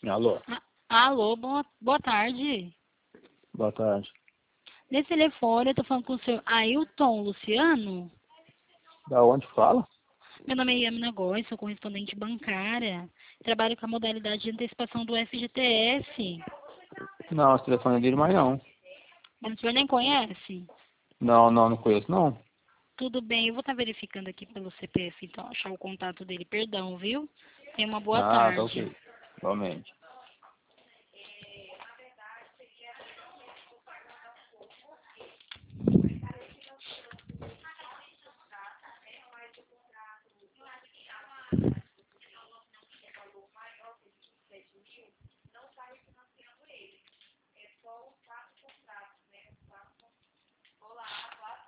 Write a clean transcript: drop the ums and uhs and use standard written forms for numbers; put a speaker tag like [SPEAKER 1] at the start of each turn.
[SPEAKER 1] Alô,
[SPEAKER 2] Alô, boa tarde.
[SPEAKER 1] boa tarde.
[SPEAKER 2] Nesse telefone eu tô falando com o senhor Ailton Luciano.
[SPEAKER 1] Da onde fala?
[SPEAKER 2] Meu nome é Yamina Góes, sou correspondente bancária. Trabalho com a modalidade de antecipação do FGTS.
[SPEAKER 1] Não, esse telefone é dele, mas não.
[SPEAKER 2] Mas o senhor nem conhece?
[SPEAKER 1] Não conheço, não.
[SPEAKER 2] Tudo bem, eu vou estar verificando aqui pelo CPF, então, achar o contato dele. Perdão, viu? Tenha uma boa
[SPEAKER 1] Ah, tá
[SPEAKER 2] tarde.
[SPEAKER 1] ok. Igualmente.